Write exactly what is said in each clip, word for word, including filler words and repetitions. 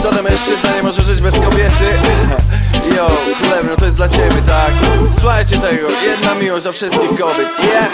Żaden mężczyzna nie może żyć bez kobiety. Yo, królewno, to jest dla ciebie, tak? Słuchajcie tego, jedna miłość dla wszystkich kobiet, yeah.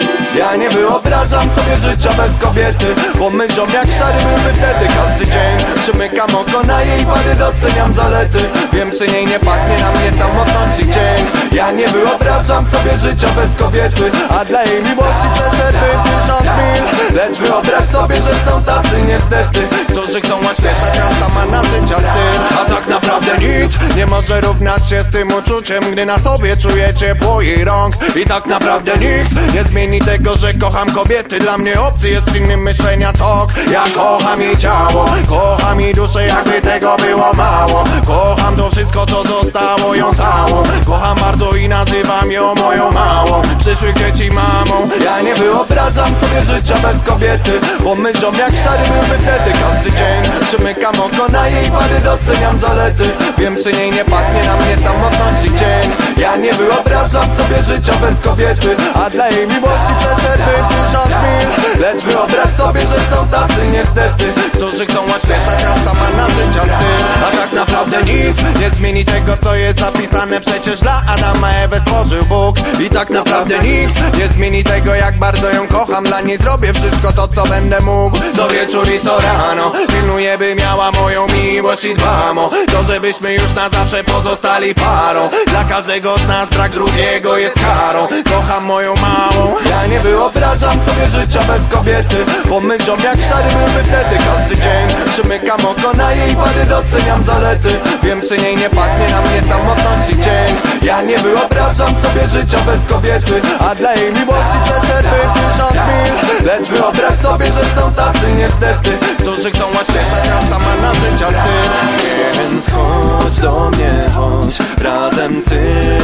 Ja nie wyobrażam sobie życia bez kobiety, bo myślą jak szary byłby wtedy każdy dzień. Przymykam oko na jej wady, doceniam zalety. Wiem, przy niej nie padnie na mnie samotności cień. Ja nie wyobrażam sobie życia bez kobiety, a dla jej miłości przeszedłbym tysiąc mil. Lecz wyobraź sobie, że są tacy niestety, którzy chcą ośmieszać rasta ma na życia styl. A tak naprawdę nic nie może równać się z tym uczuciem, gdy na sobie czuję ciepło jej rąk. I tak naprawdę nikt nie zmieni tego, że kocham kobiety. Dla mnie obcy jest inny myślenia tok. Ja kocham jej ciało, kocham jej duszę, jakby tego było mało. Kocham to wszystko, co zostało ją całą. Kocham bardzo i nazywam ją moją małą, przyszłych dzieci mamą. Ja nie wyobrażam sobie życia bez kobiety, bo myślą jak szary byłby wtedy każdy dzień. Przymykam oko na jej wady, doceniam zalety. Wiem, przy niej nie padnie na mnie samotności cień. Ja nie wyobrażam sobie życia bez kobiety, a dla jej miłości przeszedłbym tysiąc mil. Lecz wyobraź sobie, że są tacy niestety, którzy chcą ośmieszać rasta ma na życia styl. A tak naprawdę nic nie zmieni tego, co jest zapisane. Przecież dla Adama Ewę stworzył Bóg. I tak naprawdę nikt nie zmieni tego, jak bardzo ją kocham. Dla niej zrobię wszystko to, co będę mógł. Co wieczór i co rano pilnuję, by miała moją miłość i dbam o to, żebyśmy już na zawsze pozostali parą. Dla każdego z nas brak drugiego jest karą. Kocham moją małą. Ja nie wyobrażam sobie życia bez kobiety, bo myślą jak szary byłby wtedy każdy dzień. Przymykam oko na jej wady, doceniam zalety. Wiem, przy niej nie padnie na mnie samotności cień. Ja nie wyobrażam sobie życia bez kobiety, a dla jej miłości przeszedłbym tysiąc mil. Lecz wyobraź sobie, że są tacy niestety, którzy chcą ośmieszać rasta ma na życia styl. Więc chodź do mnie, chodź razem ty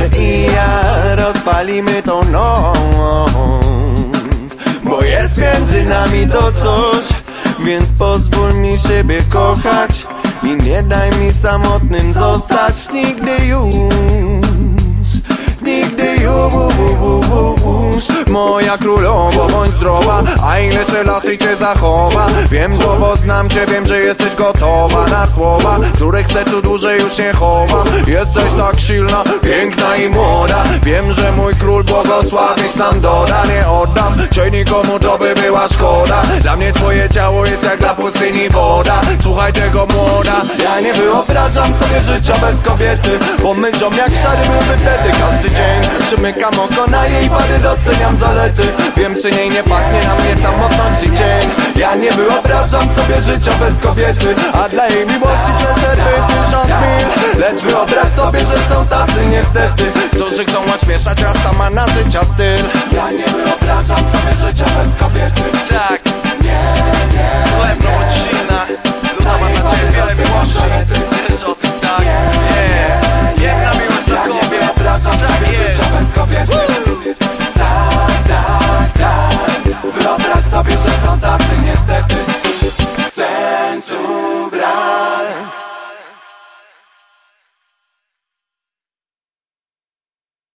i ja, rozpalimy tą noc, bo jest między nami to coś. Więc pozwól mi siebie kochać i nie daj mi samotnym zostać nigdy już. Nigdy już, moja królowo, bądź zdrowa, a ile Selassie cię zachowa. Wiem to, bo znam cię, wiem, że jesteś gotowa na słowa, których w sercu dłużej już nie chowam. Jesteś tak silna, piękna i młoda. Wiem, że mój król błogosławić nam doda. Nie oddam cię nikomu, to by była szkoda. Dla mnie twoje ciało jest jak dla pustyni woda. Słuchaj tego, młoda. Ja nie wyobrażam sobie życia bez kobiety, bo myślą jak szary byłby wtedy każdy dzień. Przymykam oko na jej wady, doceniam zalety. Wiem, przy niej nie padnie na mnie samotności cień. Ja nie wyobrażam sobie życia bez kobiety, a dla jej miłości przeszedłbym tysiąc mil. Lecz wyobraź sobie, że są tacy niestety,